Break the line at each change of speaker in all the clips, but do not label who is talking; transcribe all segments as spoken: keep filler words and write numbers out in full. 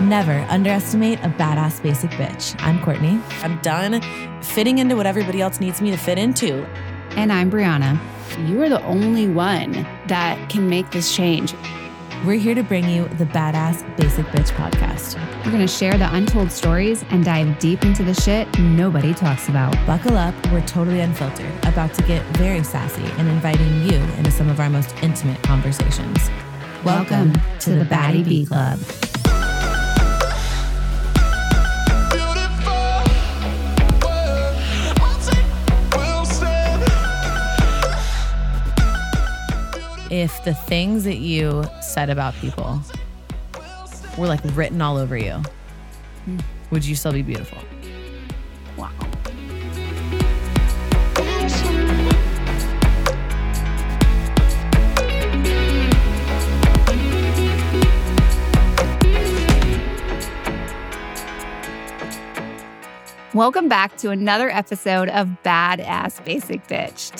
Never underestimate a badass basic bitch. I'm Courtney. I'm done fitting into what everybody else needs me to fit into.
And I'm Brianna. You are the only one that can make this change.
We're here to bring you the Badass Basic Bitch podcast.
We're going to share the untold stories and dive deep into the shit nobody talks about.
Buckle up. We're totally unfiltered, about to get very sassy and inviting you into some of our most intimate conversations. Welcome, Welcome to, to the Baddie B Club. If the things that you said about people were like written all over you, would you still be beautiful?
Wow. Welcome back to another episode of Badass Basic Bitch.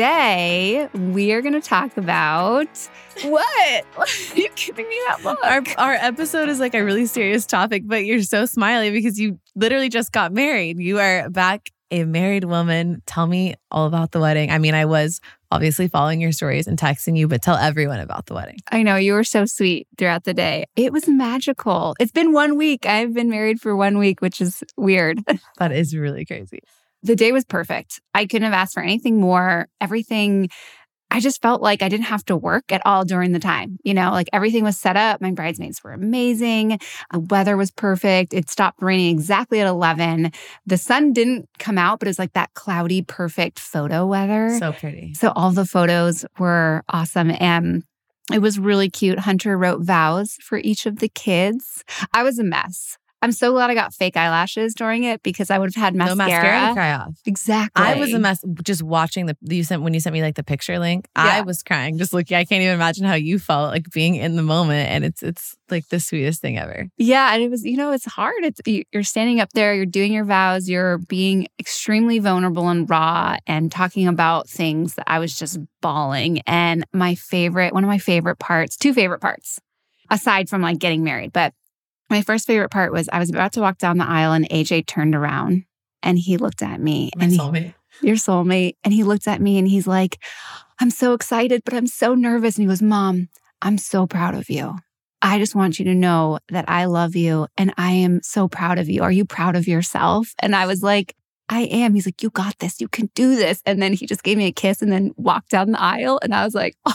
Today, we are going to talk about what? Are you giving me that look?
Our, our episode is like a really serious topic, but you're so smiley because you literally just got married. You are back a married woman. Tell me all about the wedding. I mean, I was obviously following your stories and texting you, but tell everyone about the wedding.
I know, you were so sweet throughout the day. It was magical. It's been one week. I've been married for one week, which is weird.
That is really crazy.
The day was perfect. I couldn't have asked for anything more. Everything, I just felt like I didn't have to work at all during the time. You know, like everything was set up. My bridesmaids were amazing. The weather was perfect. It stopped raining exactly at eleven. The sun didn't come out, but it was like that cloudy, perfect photo weather.
So pretty.
So all the photos were awesome. And it was really cute. Hunter wrote vows for each of the kids. I was a mess. I'm so glad I got fake eyelashes during it because I would have had mascara.
No mascara to cry off.
Exactly.
I was a mess just watching the, you sent, when you sent me like the picture link, yeah. I was crying just looking. I can't even imagine how you felt like being in the moment. And it's, it's like the sweetest thing ever.
Yeah. And it was, you know, it's hard. It's, you're standing up there, you're doing your vows, you're being extremely vulnerable and raw and talking about things that I was just bawling. And my favorite, one of my favorite parts, two favorite parts, aside from like getting married, but my first favorite part was I was about to walk down the aisle and A J turned around and he looked at me.
My
and
soulmate.
He, your soulmate. And he looked at me and he's like, I'm so excited, but I'm so nervous. And he goes, Mom, I'm so proud of you. I just want you to know that I love you and I am so proud of you. Are you proud of yourself? And I was like, I am. He's like, you got this. You can do this. And then he just gave me a kiss and then walked down the aisle. And I was like, oh.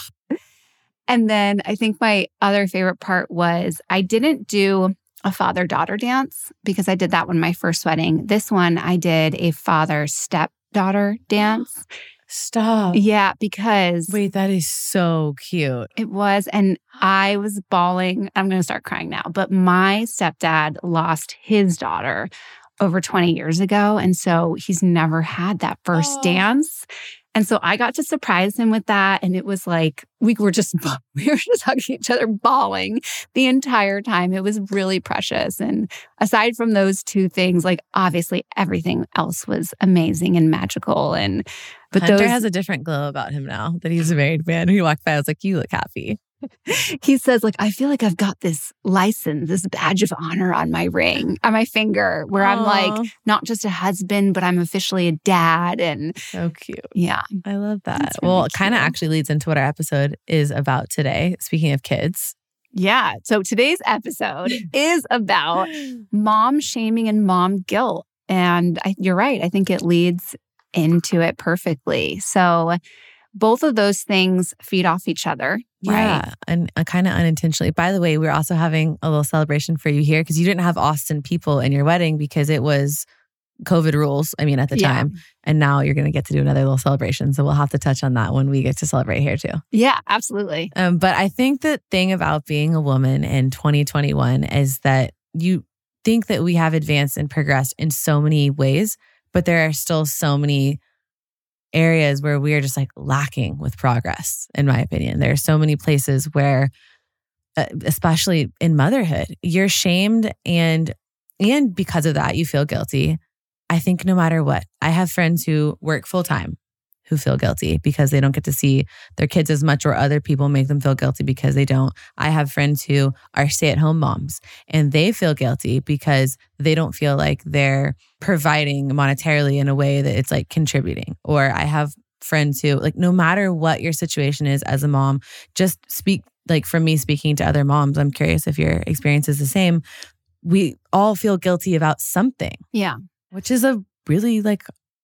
And then I think my other favorite part was I didn't do a father-daughter dance because I did that one my first wedding. This one, I did a father-stepdaughter dance.
Stop.
Yeah, because...
Wait, that is so cute.
It was, and I was bawling. I'm going to start crying now, but my stepdad lost his daughter over twenty years ago, and so he's never had that first oh. dance. And so I got to surprise him with that. And it was like, we were just, we were just hugging each other, bawling the entire time. It was really precious. And aside from those two things, like obviously everything else was amazing and magical. And, but
Hunter
those,
has a different glow about him now that he's a married man. He walked by, I was like, you look happy.
He says, like, I feel like I've got this license, this badge of honor on my ring, on my finger, where Aww. I'm like, not just a husband, but I'm officially a dad. And
so cute.
Yeah.
I love that. Really well, it kind of actually leads into what our episode is about today. Speaking of kids.
Yeah. So today's episode is about mom shaming and mom guilt. And I, you're right. I think it leads into it perfectly. So both of those things feed off each other.
Yeah,
right?
and uh, kind of unintentionally. By the way, we're also having a little celebration for you here because you didn't have Austin people in your wedding because it was COVID rules, I mean, at the
yeah.
time. And now you're going to get to do another little celebration. So we'll have to touch on that when we get to celebrate here too.
Yeah, absolutely.
Um, but I think the thing about being a woman in twenty twenty-one is that you think that we have advanced and progressed in so many ways, but there are still so many areas where we are just like lacking with progress, in my opinion. There are so many places where, uh, especially in motherhood, you're shamed and and because of that, you feel guilty. I think no matter what, I have friends who work full time, who feel guilty because they don't get to see their kids as much, or other people make them feel guilty because they don't. I have friends who are stay-at-home moms and they feel guilty because they don't feel like they're providing monetarily in a way that it's like contributing. Or I have friends who, like, no matter what your situation is as a mom, just speak, like from me speaking to other moms, I'm curious if your experience is the same. We all feel guilty about something.
Yeah.
Which is a really like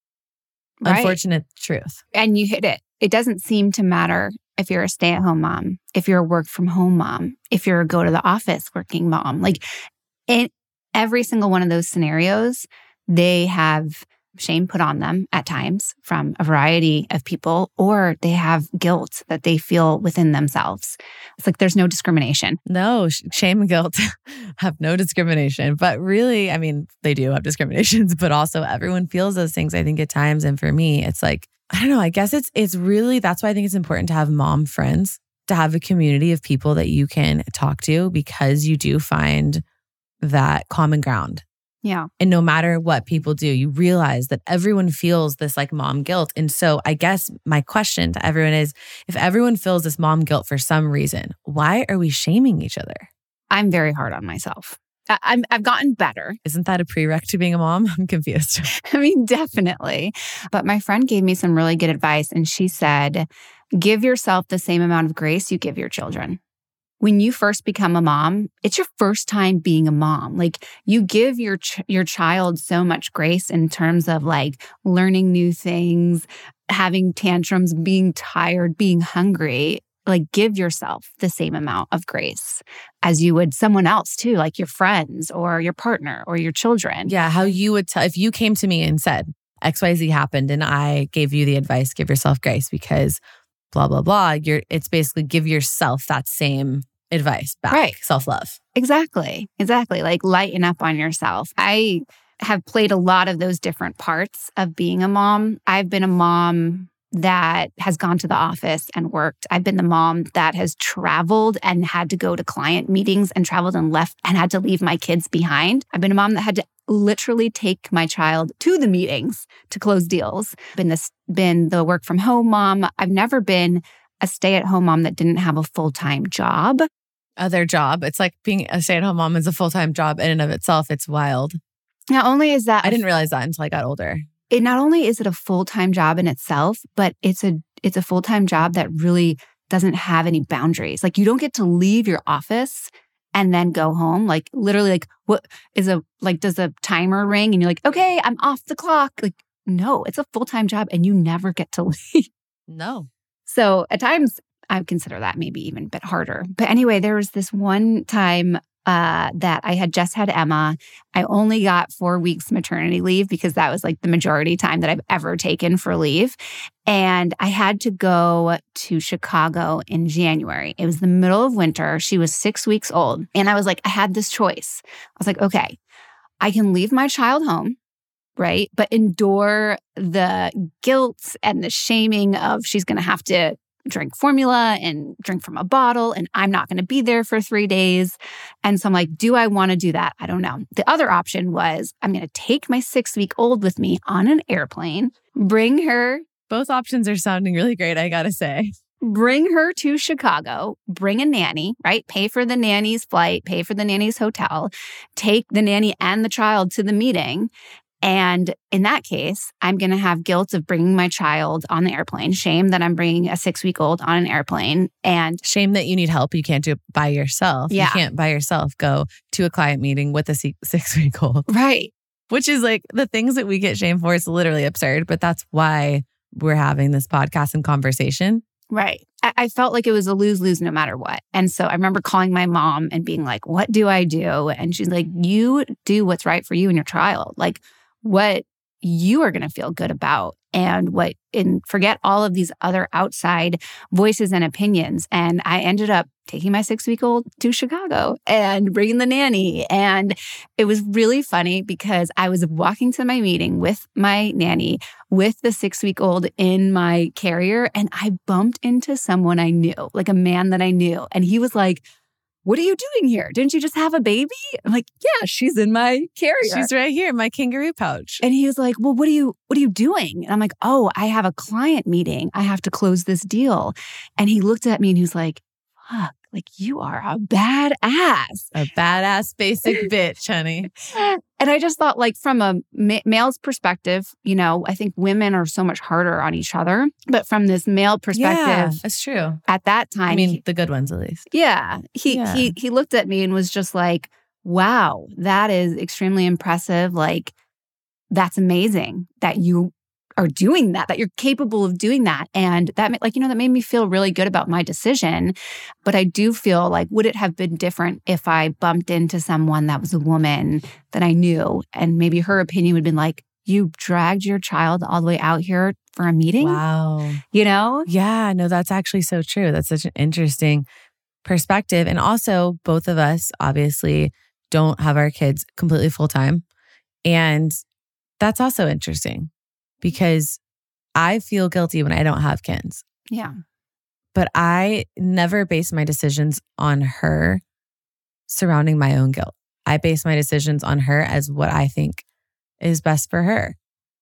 Right.
unfortunate truth.
And you hit it. It doesn't seem to matter if you're a stay-at-home mom, if you're a work-from-home mom, if you're a go-to-the-office working mom. Like in every single one of those scenarios, they have shame put on them at times from a variety of people, or they have guilt that they feel within themselves. It's like there's no discrimination.
No, sh- shame and guilt have no discrimination. But really, I mean, they do have discriminations, but also everyone feels those things, I think, at times. And for me, it's like, I don't know, I guess it's it's really, that's why I think it's important to have mom friends, to have a community of people that you can talk to, because you do find that common ground.
Yeah.
And no matter what people do, you realize that everyone feels this like mom guilt. And so I guess my question to everyone is, if everyone feels this mom guilt for some reason, why are we shaming each other?
I'm very hard on myself. I- I'm, I've gotten better.
Isn't that a prereq to being a mom? I'm confused.
I mean, definitely. But my friend gave me some really good advice. And she said, give yourself the same amount of grace you give your children. When you first become a mom, it's your first time being a mom. Like you give your ch- your child so much grace in terms of like learning new things, having tantrums, being tired, being hungry. Like give yourself the same amount of grace as you would someone else too, like your friends or your partner or your children.
Yeah, how you would tell, if you came to me and said X Y Z happened and I gave you the advice, give yourself grace because blah, blah, blah. You're, it's basically give yourself that same advice back.
Right.
Self-love.
Exactly. Exactly. Like lighten up on yourself. I have played a lot of those different parts of being a mom. I've been a mom that has gone to the office and worked. I've been the mom that has traveled and had to go to client meetings and traveled and left and had to leave my kids behind. I've been a mom that had to literally take my child to the meetings to close deals. Been this, been the work from home mom. I've never been a stay-at-home mom that didn't have a full-time job.
Other job. It's like being a stay-at-home mom is a full-time job in and of itself. It's wild.
Not only is that
I didn't realize that until I got older.
It not only is it a full-time job in itself, but it's a it's a full-time job that really doesn't have any boundaries. Like you don't get to leave your office and then go home. Like literally, like what is a like does a timer ring and you're like, okay, I'm off the clock. Like no, it's a full-time job and you never get to leave.
No.
So at times I would consider that maybe even a bit harder. But anyway, there was this one time uh, that I had just had Emma. I only got four weeks maternity leave because that was like the majority time that I've ever taken for leave. And I had to go to Chicago in January. It was the middle of winter. She was six weeks old. And I was like, I had this choice. I was like, okay, I can leave my child home, right? But endure the guilt and the shaming of she's going to have to drink formula and drink from a bottle, and I'm not going to be there for three days. And so I'm like, do I want to do that? I don't know. The other option was I'm going to take my six-week-old with me on an airplane, bring her.
Both options are sounding really great, I got to say.
Bring her to Chicago, bring a nanny, right? Pay for the nanny's flight, pay for the nanny's hotel, take the nanny and the child to the meeting. And in that case, I'm going to have guilt of bringing my child on the airplane, shame that I'm bringing a six-week-old on an airplane, and
shame that you need help. You can't do it by yourself.
Yeah.
You can't by yourself go to a client meeting with a six-week-old.
Right.
Which is like the things that we get shamed for is literally absurd, but that's why we're having this podcast and conversation.
Right. I, I felt like it was a lose-lose no matter what. And so I remember calling my mom and being like, what do I do? And she's like, you do what's right for you and your child. Like, what you are going to feel good about and what, and forget all of these other outside voices and opinions. And I ended up taking my six-week-old to Chicago and bringing the nanny. And it was really funny because I was walking to my meeting with my nanny with the six-week-old in my carrier, and I bumped into someone I knew, like a man that I knew. And he was like, what are you doing here? Didn't you just have a baby? I'm like, yeah, she's in my carrier.
She's right here in my kangaroo pouch.
And he was like, well, what are you, what are you doing? And I'm like, oh, I have a client meeting. I have to close this deal. And he looked at me and he was like, fuck, like you are a badass.
A badass basic bitch, honey.
And I just thought, like, from a ma- male's perspective, you know, I think women are so much harder on each other. But from this male perspective,
Yeah, that's true.
at that time,
I mean,
he,
the good ones at least.
yeah, he
Yeah.
he he looked at me and was just like, wow, that is extremely impressive. Like, that's amazing that you are doing that, that you're capable of doing that. And that, ma- like, you know, that made me feel really good about my decision. But I do feel like, would it have been different if I bumped into someone that was a woman that I knew and maybe her opinion would have been like, you dragged your child all the way out here for a meeting?
Wow.
You know?
Yeah, no, that's actually so true. That's such an interesting perspective. And also, both of us obviously don't have our kids completely full time. And that's also interesting because I feel guilty when I don't have kids,
Yeah.
but I never base my decisions on her surrounding my own guilt. I base my decisions on her as what I think is best for her.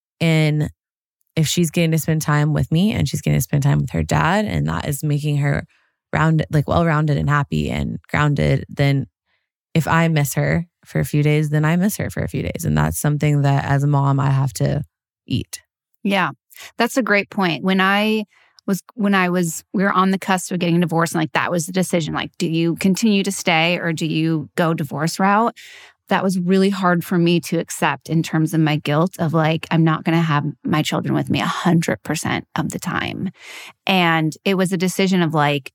And if she's getting to spend time with me and she's getting to spend time with her dad, and that is making her rounded, like well-rounded and happy and grounded, then if I miss her for a few days, then I miss her for a few days. And that's something that as a mom, I have to eat.
Yeah. That's a great point. When I was, when I was, we were on the cusp of getting divorced, and like that was the decision. Like, do you continue to stay or do you go divorce route? That was really hard for me to accept in terms of my guilt of like, I'm not going to have my children with me a hundred percent of the time. And it was a decision of like,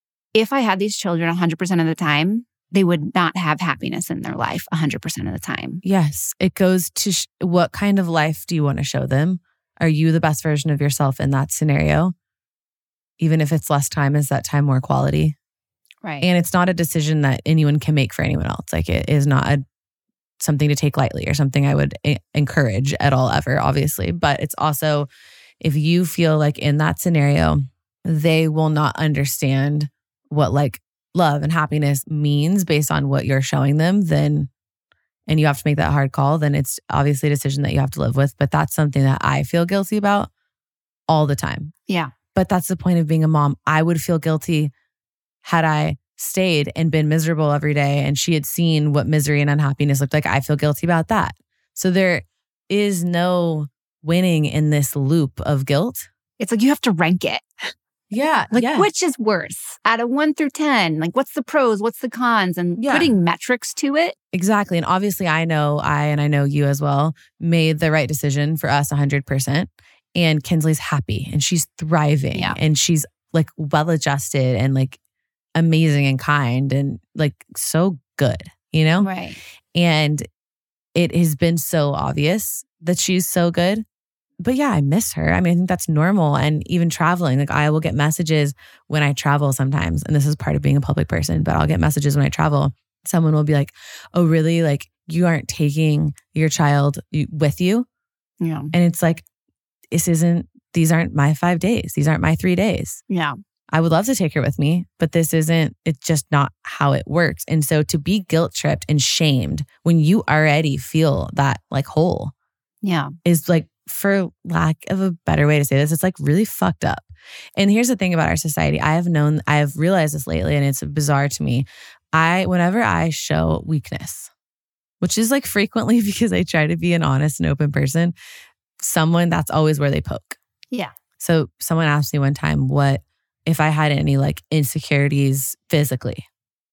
if I had these children a hundred percent of the time, they would not have happiness in their life a hundred percent of the time.
Yes. It goes to sh- what kind of life do you want to show them? Are you the best version of yourself in that scenario? Even if it's less time, is that time more quality?
Right.
And it's not a decision that anyone can make for anyone else. Like, it is not a something to take lightly or something I would a- encourage at all ever, obviously. But it's also, if you feel like in that scenario, they will not understand what like love and happiness means based on what you're showing them, then, and you have to make that hard call, then it's obviously a decision that you have to live with. But that's something that I feel guilty about all the time.
Yeah.
But that's the point of being a mom. I would feel guilty had I stayed and been miserable every day and she had seen what misery and unhappiness looked like. I feel guilty about that. So there is no winning in this loop of guilt.
It's like you have to rank it.
Yeah.
Like,
yeah.
which is worse out of one through ten? Like, what's the pros? What's the cons? And
Yeah.
putting metrics to it.
Exactly. And obviously I know I, and I know you as well, made the right decision for us one hundred percent. And Kinsley's happy and she's thriving
Yeah.
and she's like well-adjusted and like amazing and kind and like so good, you know?
Right.
And it has been so obvious that she's so good. But yeah, I miss her. I mean, I think that's normal. And even traveling, like I will get messages when I travel sometimes. And this is part of being a public person, but I'll get messages when I travel. Someone will be like, oh, really? Like you aren't taking your child with you?
Yeah.
And it's like, this isn't, these aren't my five days. These aren't my three days.
Yeah.
I would love to take her with me, but this isn't, it's just not how it works. And so to be guilt tripped and shamed when you already feel that like hole
Yeah.
is like, for lack of a better way to say this, it's like really fucked up. And here's the thing about our society. I have known, I have realized this lately, and it's bizarre to me. I, whenever I show weakness, which is like frequently because I try to be an honest and open person, someone, that's always where they poke.
Yeah.
So someone asked me one time, what if I had any like insecurities physically?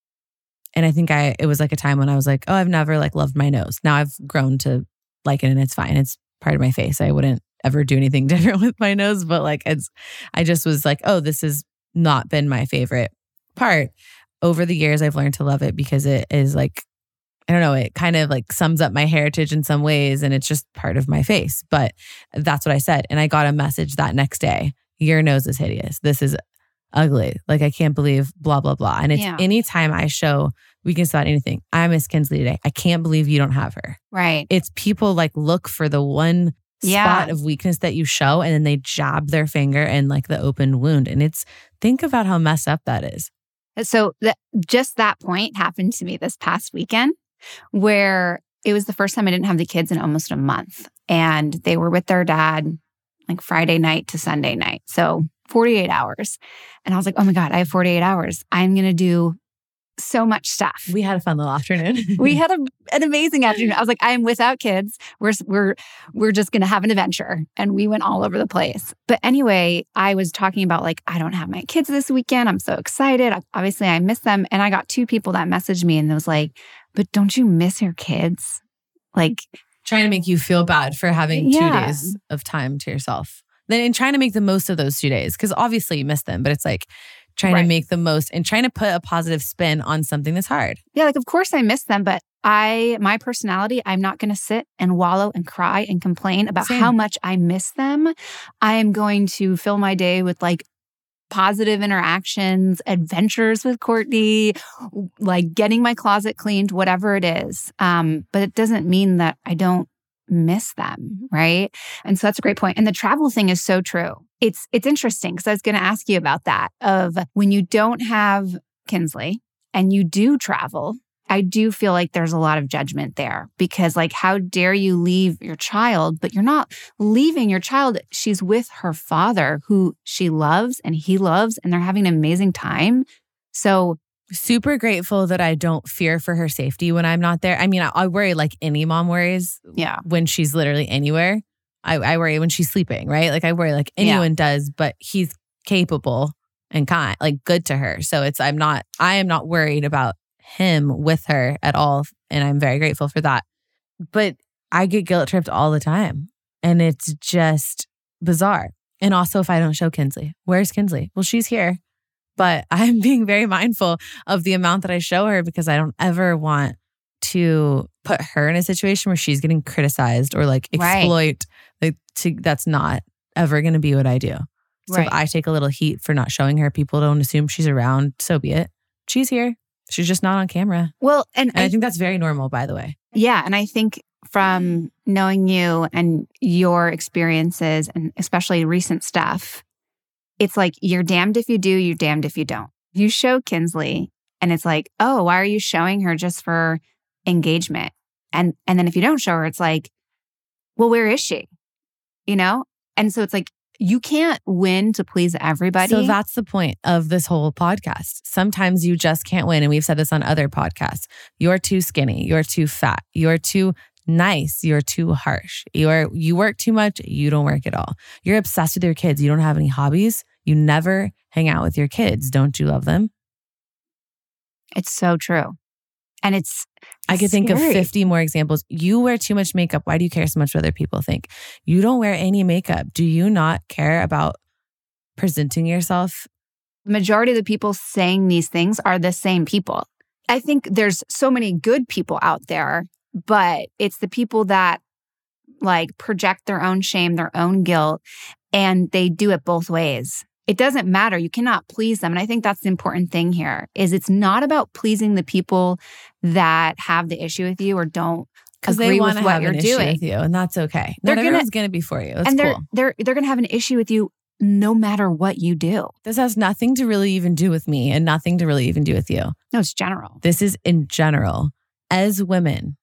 And I think I, it was like a time when I was like, oh, I've never like loved my nose. Now I've grown to like it and it's fine. It's part of my face. I wouldn't ever do anything different with my nose, but like it's, I just was like, oh, this has not been my favorite part. Over the years, I've learned to love it because it is like, I don't know, it kind of like sums up my heritage in some ways and it's just part of my face. But that's what I said. And I got a message that next day, your nose is hideous. This is ugly. Like, I can't believe blah, blah, blah. And it's
Yeah.
anytime I show weakness about anything, I miss Kinsley today. I can't believe you don't have her.
Right.
It's people like look for the one
Yeah.
spot of weakness that you show and then they jab their finger in like the open wound. And it's, think about how messed up that is.
So that just that point happened to me this past weekend, where it was the first time I didn't have the kids in almost a month. And they were with their dad like Friday night to Sunday night. So forty-eight hours. And I was like, oh my God, I have forty-eight hours. I'm going to do so much stuff.
We had a fun little afternoon.
We had a, an amazing afternoon. I was like, I am without kids. We're we're we're just going to have an adventure. And we went all over the place. But anyway, I was talking about like, I don't have my kids this weekend. I'm so excited. Obviously, I miss them. And I got two people that messaged me and it was like, but don't you miss your kids? Like
trying to make you feel bad for having
yeah.
two days of time to yourself. Then and trying to make the most of those two days. Because obviously you miss them, but it's like trying right. to make the most and trying to put a positive spin on something that's hard.
Yeah, like of course I miss them, but I, my personality, I'm not going to sit and wallow and cry and complain about
Same.
how much I miss them. I am going to fill my day with like positive interactions, adventures with Courtney, like getting my closet cleaned, whatever it is. Um, but it doesn't mean that I don't miss them, right? And so that's a great point. And the travel thing is so true. It's it's interesting because I was going to ask you about that of when you don't have Kinsley and you do travel, I do feel like there's a lot of judgment there because like, how dare you leave your child? But you're not leaving your child. She's with her father who she loves and he loves, and they're having an amazing time. So
super grateful that I don't fear for her safety when I'm not there. I mean, I, I worry like any mom worries
yeah.
when she's literally anywhere. I, I worry when she's sleeping, right? Like I worry like anyone yeah. does, but he's capable and kind, like good to her. So it's, I'm not, I am not worried about him with her at all. And I'm very grateful for that. But I get guilt tripped all the time. And it's just bizarre. And also if I don't show Kinsley, where's Kinsley? Well, she's here. But I'm being very mindful of the amount that I show her because I don't ever want to put her in a situation where she's getting criticized or like exploit. Right. Like to, that's not ever going to be what I do. So right. if I take a little heat for not showing her, people don't assume she's around. So be it. She's here. She's just not on camera.
Well, and,
and I, I think that's very normal, by the way.
Yeah. And I think from knowing you and your experiences and especially recent stuff, it's like you're damned if you do, you're damned if you don't. You show Kinsley and it's like, oh, why are you showing her just for engagement? And and then if you don't show her, it's like, well, where is she? You know? And so it's like, you can't win to please everybody.
So that's the point of this whole podcast. Sometimes you just can't win. And we've said this on other podcasts. You're too skinny. You're too fat. You're too nice. You're too harsh. You're, you work too much. You don't work at all. You're obsessed with your kids. You don't have any hobbies. You never hang out with your kids. Don't you love them?
It's so true. And it's
I could
scary.
think of fifty more examples. You wear too much makeup. Why do you care so much what other people think? You don't wear any makeup. Do you not care about presenting yourself?
The majority of the people saying these things are the same people. I think there's so many good people out there, but it's the people that like project their own shame, their own guilt, and they do it both ways. It doesn't matter. You cannot please them. And I think that's the important thing here is it's not about pleasing the people that have the issue with you or don't agree with what you're doing.
With you, and that's okay. Not
they're
everyone's going to be for you. That's
and they're,
cool.
They're, they're going to have an issue with you no matter what you do.
This has nothing to really even do with me and nothing to really even do with you.
No, it's general.
This is in general. As women,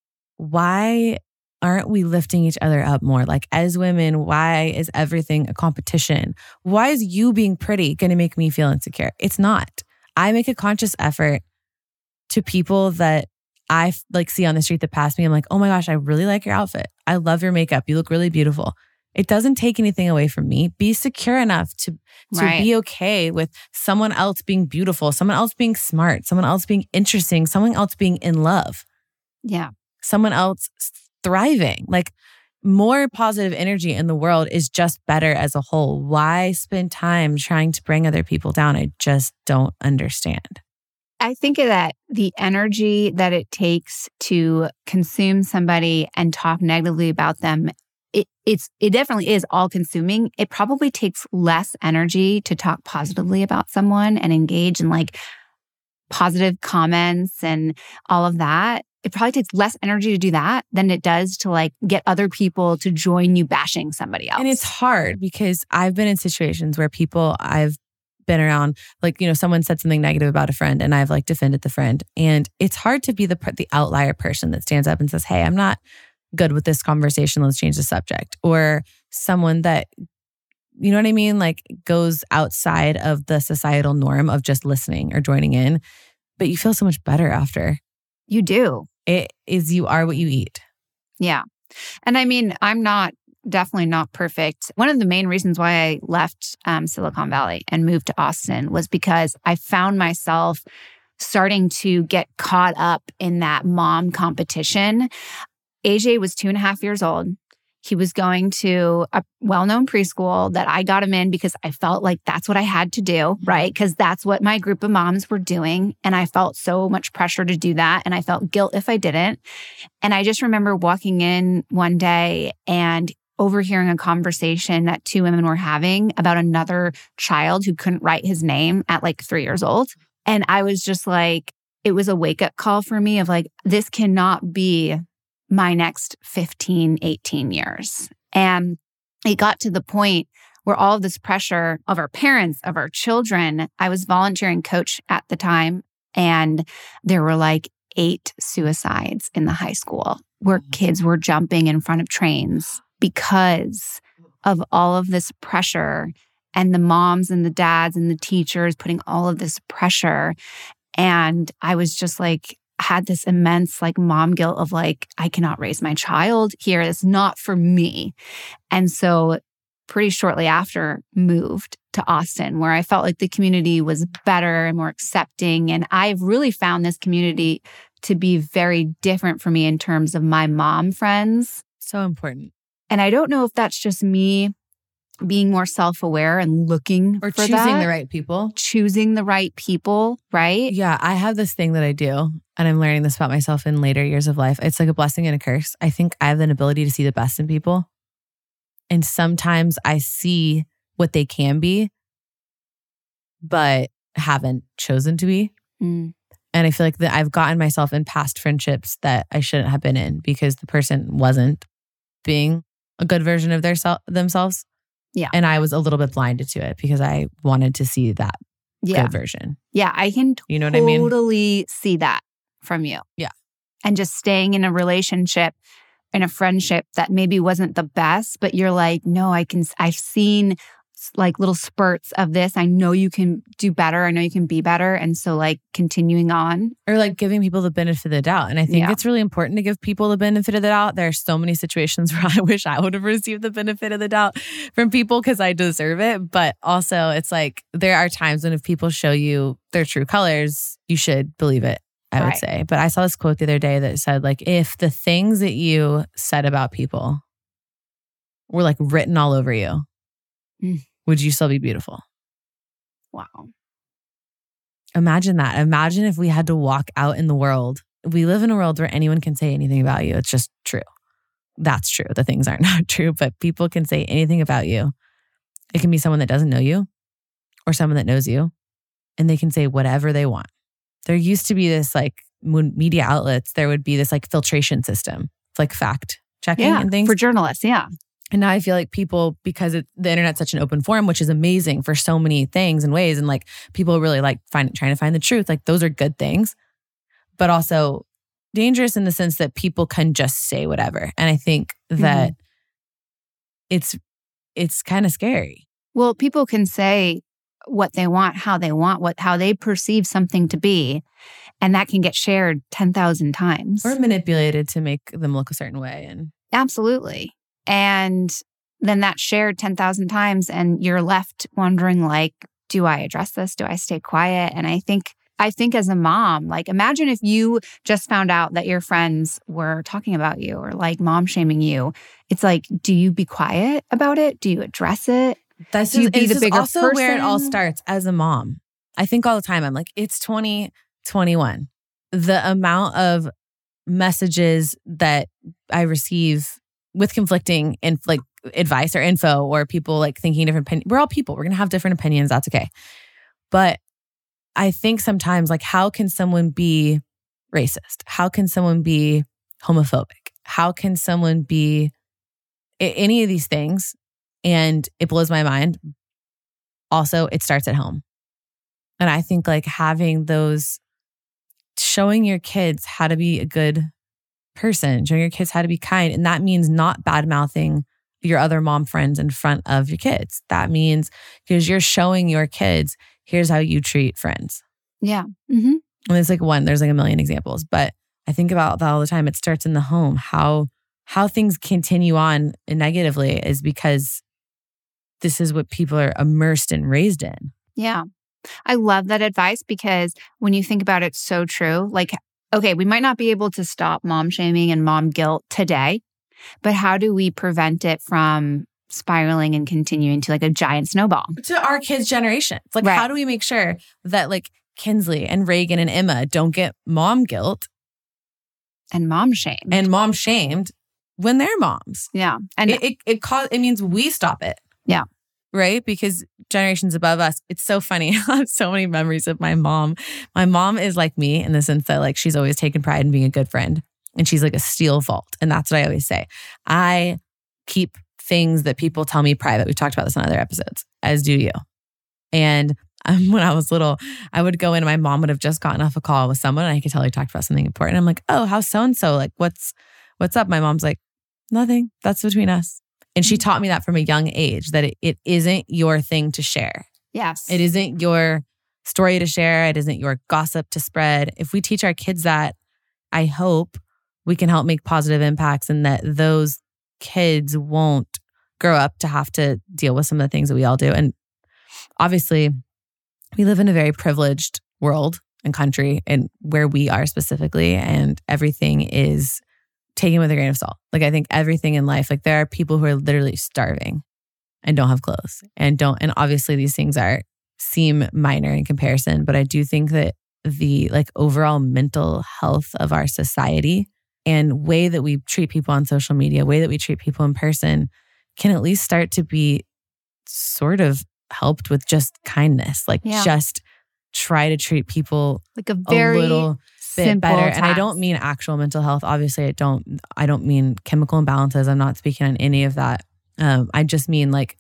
why aren't we lifting each other up more? Like as women, why is everything a competition? Why is you being pretty going to make me feel insecure? It's not. I make a conscious effort to people that I like see on the street that pass me. I'm like, oh my gosh, I really like your outfit. I love your makeup. You look really beautiful. It doesn't take anything away from me. Be secure enough to, to
right.
be okay with someone else being beautiful, someone else being smart, someone else being interesting, someone else being in love.
Yeah.
Someone else thriving. Like more positive energy in the world is just better as a whole. Why spend time trying to bring other people down? I just don't understand.
I think that the energy that it takes to consume somebody and talk negatively about them, it it's it definitely is all consuming. It probably takes less energy to talk positively about someone and engage in like positive comments and all of that. It probably takes less energy to do that than it does to like get other people to join you bashing somebody else.
And it's hard because I've been in situations where people I've been around, like, you know, someone said something negative about a friend and I've like defended the friend. And it's hard to be the the outlier person that stands up and says, hey, I'm not good with this conversation. Let's change the subject. Or someone that, you know what I mean? Like goes outside of the societal norm of just listening or joining in. But you feel so much better after.
You do.
It is, you are what you eat.
Yeah. And I mean, I'm not, definitely not perfect. One of the main reasons why I left um, Silicon Valley and moved to Austin was because I found myself starting to get caught up in that mom competition. A J was two and a half years old. He was going to a well-known preschool that I got him in because I felt like that's what I had to do, right? Because that's what my group of moms were doing. And I felt so much pressure to do that. And I felt guilt if I didn't. And I just remember walking in one day and overhearing a conversation that two women were having about another child who couldn't write his name at like three years old. And I was just like, it was a wake-up call for me of like, this cannot be my next fifteen, eighteen years. And it got to the point where all of this pressure of our parents, of our children, I was volunteering coach at the time, and there were like eight suicides in the high school where kids were jumping in front of trains because of all of this pressure, and the moms and the dads and the teachers putting all of this pressure. And I was just like, had this immense like mom guilt of like, I cannot raise my child here. It's not for me. And so pretty shortly after moved to Austin, where I felt like the community was better and more accepting. And I've really found this community to be very different for me in terms of my mom friends.
So important.
And I don't know if that's just me being more self-aware and looking
or
for
choosing
that.
the right people.
Choosing the right people, right?
Yeah, I have this thing that I do, and I'm learning this about myself in later years of life. It's like a blessing and a curse. I think I have an ability to see the best in people. And sometimes I see what they can be, but haven't chosen to be.
Mm.
And I feel like that I've gotten myself in past friendships that I shouldn't have been in because the person wasn't being a good version of their self, themselves.
Yeah.
And I was a little bit blinded to it because I wanted to see that
yeah.
good version.
Yeah, I can
you know
totally
what I mean?
Totally see that from you.
Yeah.
And just staying in a relationship, in a friendship that maybe wasn't the best, but you're like, no, I can, I've seen like little spurts of this. I know you can do better. I know you can be better. And so like continuing on.
Or like giving people the benefit of the doubt. And I think
Yeah.
it's really important to give people the benefit of the doubt. There are so many situations where I wish I would have received the benefit of the doubt from people because I deserve it. But also it's like there are times when if people show you their true colors, you should believe it, I
Right.
would say. But I saw this quote the other day that said like, if the things that you said about people were like written all over you,
Mm.
would you still be beautiful?
Wow.
Imagine that. Imagine if we had to walk out in the world. We live in a world where anyone can say anything about you. It's just true. That's true. The things aren't not true, but people can say anything about you. It can be someone that doesn't know you or someone that knows you, and they can say whatever they want. There used to be this like when media outlets, there would be this like filtration system, like fact checking
Yeah,
and things.
for journalists. Yeah.
And now I feel like people, because it, the internet's such an open forum, which is amazing for so many things and ways, and like people really like find trying to find the truth. Like those are good things, but also dangerous in the sense that people can just say whatever. And I think that
Mhm.
it's it's kind of scary.
Well, people can say what they want, how they want, what how they perceive something to be, and that can get shared ten thousand times.
Or manipulated to make them look a certain way. And
Absolutely. And then that's shared ten thousand times and you're left wondering like, do I address this? Do I stay quiet? And I think, I think as a mom, like imagine if you just found out that your friends were talking about you or like mom shaming you. It's like, do you be quiet about it? Do you address it?
That's
Do you
just,
be
it's
the
just
bigger
also where it all
person?
starts as a mom. I think all the time, I'm like, it's twenty twenty-one. The amount of messages that I receive with conflicting and like advice or info or people like thinking different opinions. We're all people. We're going to have different opinions. That's okay. But I think sometimes like, how can someone be racist? How can someone be homophobic? How can someone be a- any of these things? And it blows my mind. Also, it starts at home. And I think like having those, showing your kids how to be a good person, showing your kids how to be kind. And that means not bad mouthing your other mom friends in front of your kids. That means because you're showing your kids, here's how you treat friends.
Yeah. Mm-hmm.
And there's like one, there's like a million examples, but I think about that all the time. It starts in the home. How how things continue on negatively is because this is what people are immersed and raised in.
Yeah. I love that advice because when you think about it, it's so true. Like, okay, we might not be able to stop mom shaming and mom guilt today, but how do we prevent it from spiraling and continuing to like a giant snowball?
To our kids' generations. Like,
Right.
how do we make sure that like Kinsley and Reagan and Emma don't get mom guilt
And mom shame.
and mom shamed when they're moms?
yeah. And
It it it, cause, it means we stop it.
Yeah.
Right? Because generations above us, it's so funny. I have so many memories of my mom. My mom is like me in the sense that like she's always taken pride in being a good friend. And she's like a steel vault. And that's what I always say. I keep things that people tell me private. We've talked about this in other episodes, as do you. And um, when I was little, I would go in and my mom would have just gotten off a call with someone and I could tell he talked about something important. I'm like, oh, how's so-and-so? Like, what's, what's up? My mom's like, nothing. That's between us. And she taught me that from a young age, that it, it isn't your thing to share.
yes.
It isn't your story to share. It isn't your gossip to spread. If we teach our kids that, I hope we can help make positive impacts and that those kids won't grow up to have to deal with some of the things that we all do. And obviously, we live in a very privileged world and country and where we are specifically, and everything is taken with a grain of salt. Like I think everything in life, like there are people who are literally starving and don't have clothes and don't, and obviously these things are seem minor in comparison, but I do think that the like overall mental health of our society and way that we treat people on social media, way that we treat people in person can at least start to be sort of helped with just kindness. Like
Yeah.
just try to treat people
like a very
a little bit
simple
better. And I
task.
don't mean actual mental health. Obviously, I don't I don't mean chemical imbalances. I'm not speaking on any of that. Um, I just mean like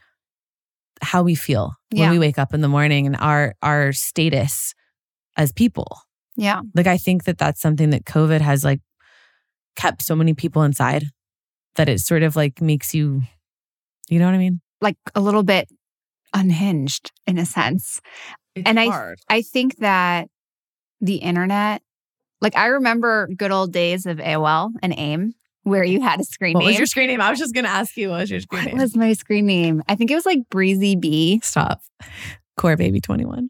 how we feel
Yeah.
when we wake up in the morning and our our status as people.
Yeah.
Like I think that that's something that COVID has like kept so many people inside that it sort of like makes you, you know what I mean?
Like a little bit unhinged in a sense.
It's
And I-
hard.
I think that the internet, like I remember good old days of A O L and AIM where you had a screen
What
name.
was your screen name? I was just going to ask you, what was your screen
What
name?
was my screen name? I think it was like Breezy Bee.
Stop. Core Baby twenty-one.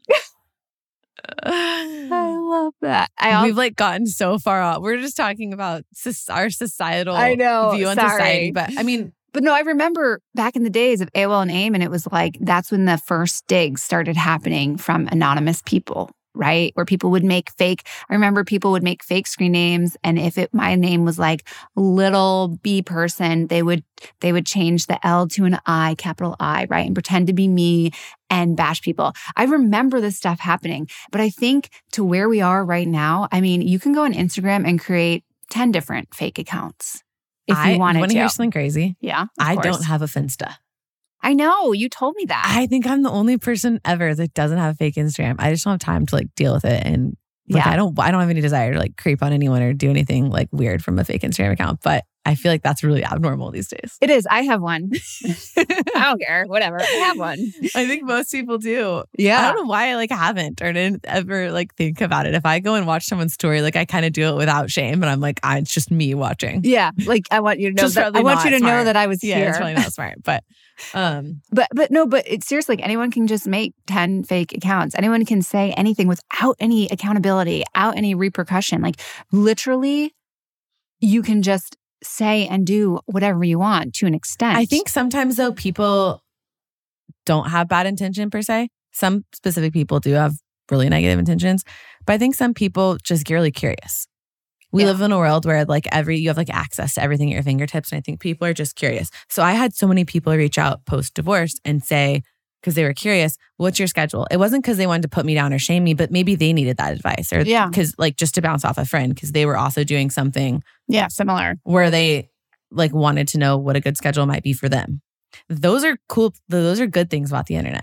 I love that. I also,
We've like gotten so far off. We're just talking about soc- our societal
I know,
view on
sorry.
society. But I mean,
But no, I remember back in the days of A O L and AIM, and it was like, that's when the first digs started happening from anonymous people, right? Where people would make fake, I remember people would make fake screen names. And if it, my name was like little B person, they would, they would change the L to an I, capital I, right? And pretend to be me and bash people. I remember this stuff happening, but I think to where we are right now, I mean, you can go on Instagram and create ten different fake accounts. If
I
you wanted
want
to.
to hear something crazy.
Yeah. of
I
course.
don't have a Finsta.
I know. You told me that.
I think I'm the only person ever that doesn't have a fake Instagram. I just don't have time to like deal with it. And like,
Yeah.
I don't, I don't have any desire to like creep on anyone or do anything like weird from a fake Instagram account. But I feel like that's really abnormal these days.
It is. I have one. I don't care. Whatever. I have one.
I think most people do. I
Yeah.
don't know why I like haven't or didn't ever like think about it. If I go and watch someone's story, like I kind of do it without shame, but I'm like, I, it's just me watching.
Yeah. Like I want you to know
Just
that. I
probably
want
not
you to know
smart.
that I was
Yeah,
here.
it's probably not smart, but um,
But but no, but it's seriously, like, anyone can just make ten fake accounts. Anyone can say anything without any accountability, without any repercussion. Like literally, you can just say and do whatever you want to an extent.
I think sometimes though people don't have bad intention per se. Some specific people do have really negative intentions, but I think some people just get really curious. We
Yeah.
live in a world where like every, you have like access to everything at your fingertips. And I think people are just curious. So I had so many people reach out post-divorce and say, because they were curious, what's your schedule? It wasn't because they wanted to put me down or shame me, but maybe they needed that advice or
Yeah.
because like just to bounce off a friend because they were also doing something
Yeah, similar.
where they like wanted to know what a good schedule might be for them. Those are cool. Those are good things about the internet.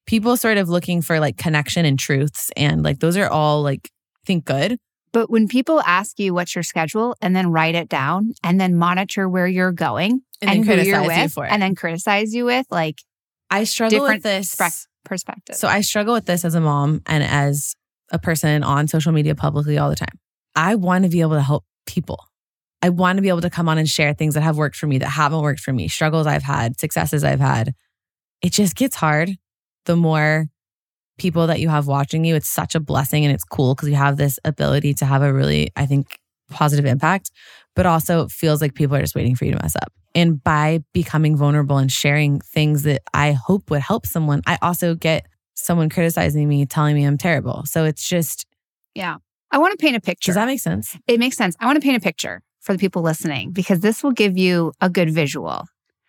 people sort of looking for like connection and truths. And like, those are all like, I think good.
But when people ask you what's your schedule and then write it down and then monitor where you're going
And
and,
then
who you're
criticize you
with
for it.
and then criticize you with, like
I struggle
different
with this.
spec- perspectives.
So I struggle with this as a mom and as a person on social media publicly all the time. I want to be able to help people. I want to be able to come on and share things that have worked for me, that haven't worked for me, struggles I've had, successes I've had. It just gets hard the more people that you have watching you. It's such a blessing and it's cool because you have this ability to have a really, I think, positive impact, but also it feels like people are just waiting for you to mess up. And by becoming vulnerable and sharing things that I hope would help someone, I also get someone criticizing me, telling me I'm terrible. So it's just...
Yeah. I want to paint a picture.
Does that make sense?
It makes sense. I want to paint a picture for the people listening because this will give you a good visual.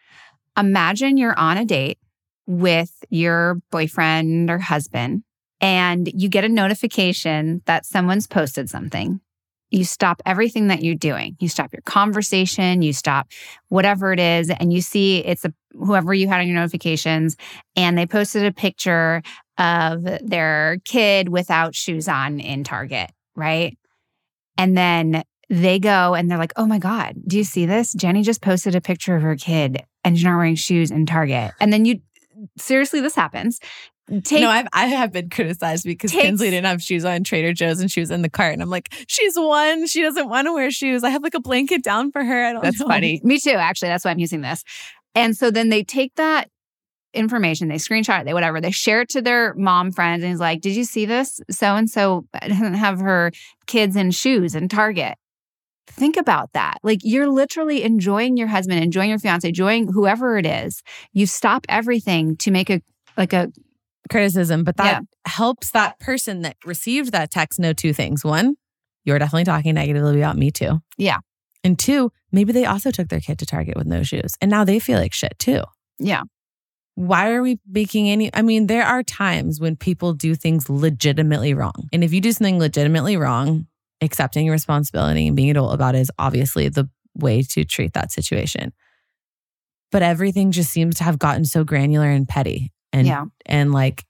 Imagine you're on a date with your boyfriend or husband and you get a notification that someone's posted something. You stop everything that you're doing. You stop your conversation, you stop whatever it is, and you see it's a, whoever you had on your notifications, and they posted a picture of their kid without shoes on in Target, right? And then they go and they're like, oh my God, do you see this? Jenny just posted a picture of her kid and she's not wearing shoes in Target. And then you, seriously, this happens. Take,
no, I've, I have been criticized because
takes,
Kinsley didn't have shoes on Trader Joe's and she was in the cart. And I'm like, she's one. She doesn't want to wear shoes. I have like a blanket down for her. I don't
That's
know.
funny. Me too, actually. That's why I'm using this. And so then they take that information, they screenshot it, they whatever, they share it to their mom friends. And he's like, did you see this? So-and-so doesn't have her kids in shoes in Target. Think about that. Like you're literally enjoying your husband, enjoying your fiance, enjoying whoever it is. You stop everything to make a, like a,
criticism, but that
Yeah.
helps that person that received that text know two things. One, you're definitely talking negatively about me too.
Yeah.
And two, maybe they also took their kid to Target with no shoes and now they feel like shit too.
Yeah.
Why are we making any, I mean, there are times when people do things legitimately wrong. And if you do something legitimately wrong, accepting your responsibility and being adult about it is obviously the way to treat that situation. But everything just seems to have gotten so granular and petty. And,
Yeah.
and like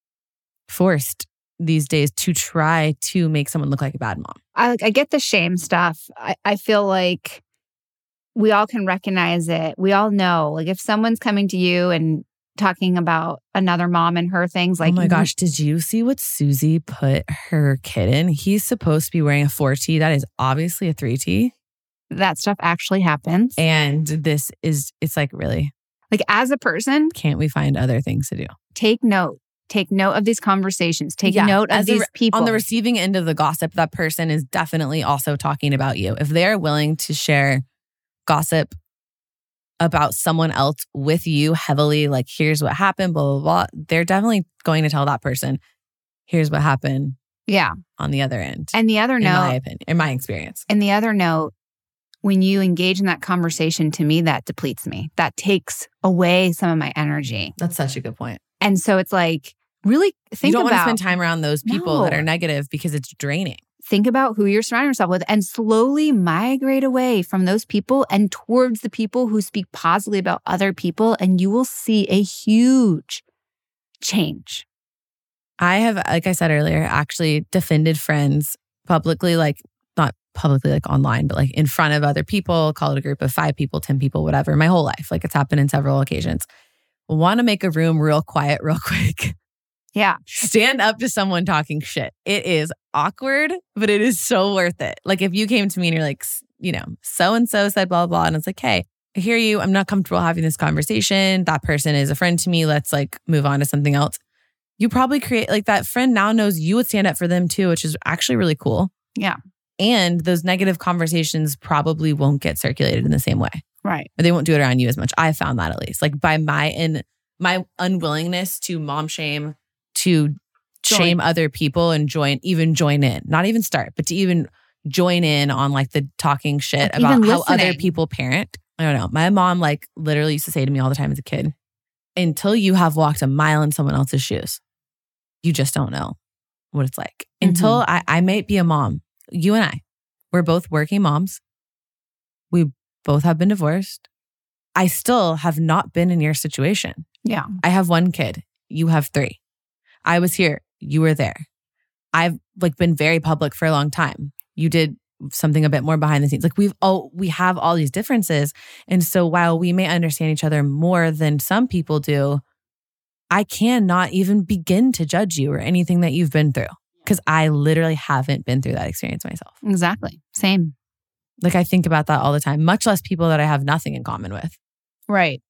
forced these days to try to make someone look like a bad mom.
I like I get the shame stuff. I, I feel like we all can recognize it. We all know, like if someone's coming to you and talking about another mom and her things, like
oh my gosh, did you see what Susie put her kid in? He's supposed to be wearing a four T. That is obviously a three T.
that stuff actually happens.
And this is, it's like, really,
Like as a person,
can't we find other things to do?
take note. Take note of these conversations. Take
Yeah,
note of
as a
these
re-
people.
On the receiving end of the gossip, that person is definitely also talking about you. If they're willing to share gossip about someone else with you heavily, like here's what happened, blah, blah, blah, they're definitely going to tell that person, here's what happened
yeah.
on the other end.
And the other
in
note,
my opinion, in my experience.
and the other note, when you engage in that conversation, to me, that depletes me. That takes away some of my energy.
That's such a good point.
And so it's like, really think
you don't
about,
want to spend time around those people
No.
that are negative because it's draining.
think about who you're surrounding yourself with and slowly migrate away from those people and towards the people who speak positively about other people. And you will see a huge change.
I have, like I said earlier, actually defended friends publicly, like not publicly, like online, but like in front of other people, call it a group of five people, ten people, whatever, my whole life. Like it's happened in several occasions. Want to make a room real quiet, real quick.
Yeah.
Stand up to someone talking shit. It is awkward, but it is so worth it. Like if you came to me and you're like, you know, so-and-so said blah, blah, blah. And it's like, hey, I hear you. I'm not comfortable having this conversation. That person is a friend to me. Let's like move on to something else. You probably create like that friend now knows you would stand up for them too, which is actually really cool.
Yeah.
And those negative conversations probably won't get circulated in the same way.
Right.
Or they won't do it around you as much. I found that at least. Like by my in my unwillingness to mom shame, to
Join.
shame other people and join, even join in, not even start, but to even join in on like the talking shit
Like
about
even
how other
listening.
people parent. I don't know. My mom like literally used to say to me all the time as a kid, until you have walked a mile in someone else's shoes, you just don't know what it's like.
Mhm.
Until I, I might be a mom, you and I, we're both working moms. We both have been divorced. I still have not been in your situation.
Yeah.
I have one kid. You have three. I was here. You were there. I've like been very public for a long time. You did something a bit more behind the scenes. Like we've all, we have all these differences. And so while we may understand each other more than some people do, I cannot even begin to judge you or anything that you've been through because I literally haven't been through that experience myself.
Exactly. Same.
Like I think about that all the time, much less people that I have nothing in common with.
Right.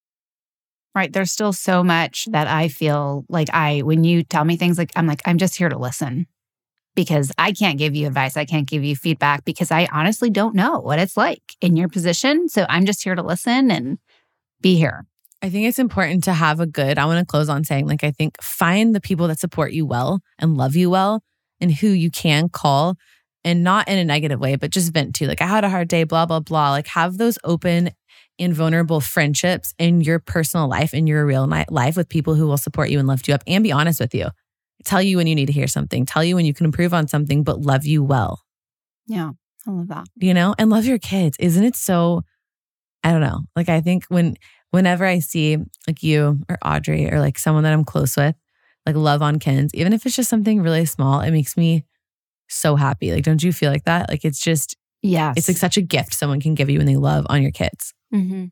Right. There's still so much that I feel like I, when you tell me things, like I'm like, I'm just here to listen because I can't give you advice. I can't give you feedback because I honestly don't know what it's like in your position. So I'm just here to listen and be here.
I think it's important to have a good, I want to close on saying, like, I think find the people that support you well and love you well and who you can call and not in a negative way, but just vent to. Like, I had a hard day, blah, blah, blah. Like, have those open and vulnerable friendships in your personal life, in your real life with people who will support you and lift you up and be honest with you. Tell you when you need to hear something, tell you when you can improve on something, but love you well.
Yeah, I love that.
You know, and love your kids. Isn't it so, I don't know. Like, I think when, whenever I see like you or Audrey or like someone that I'm close with, like love on kids, even if it's just something really small, it makes me so happy. Like, don't you feel like that? Like, it's just,
yes,
it's like such a gift someone can give you when they love on your kids.
Mm-hmm.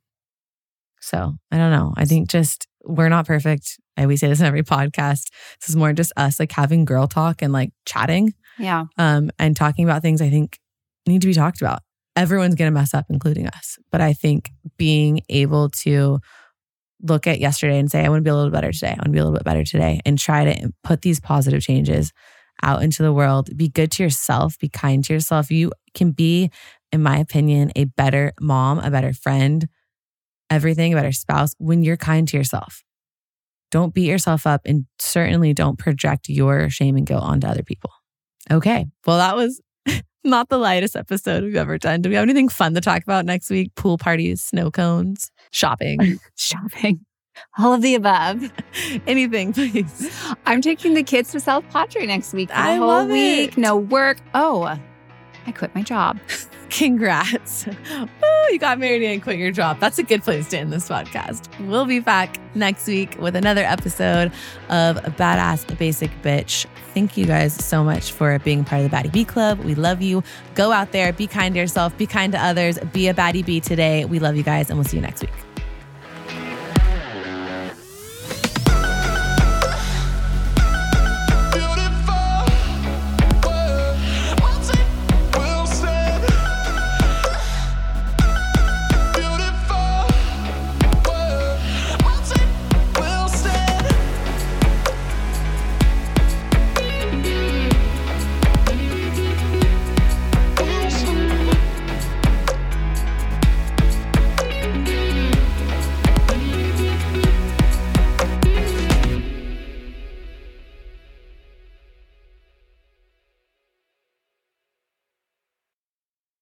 So I don't know. I think just, we're not perfect. I always say this in every podcast. This is more just us like having girl talk and like chatting.
Yeah.
Um, and talking about things I think need to be talked about. Everyone's going to mess up, including us. But I think being able to look at yesterday and say, I want to be a little better today. I want to be a little bit better today and try to put these positive changes out into the world. Be good to yourself. Be kind to yourself. You can be, in my opinion, a better mom, a better friend, everything, a better spouse when you're kind to yourself. Don't beat yourself up and certainly don't project your shame and guilt onto other people. Okay. Well, that was not the lightest episode we've ever done. Do we have anything fun to talk about next week? Pool parties, snow cones, shopping.
Shopping. All of the above.
Anything, please.
I'm taking the kids to South Padre next week. For the
I
whole
love
week.
it.
No work. Oh, I quit my job.
Congrats. Woo, you got married and quit your job. That's a good place to end this podcast. We'll be back next week with another episode of Badass Basic Bitch. Thank you guys so much for being part of the Baddie B Club. We love you. Go out there, be kind to yourself, be kind to others, be a Baddie B today. We love you guys, and we'll see you next week.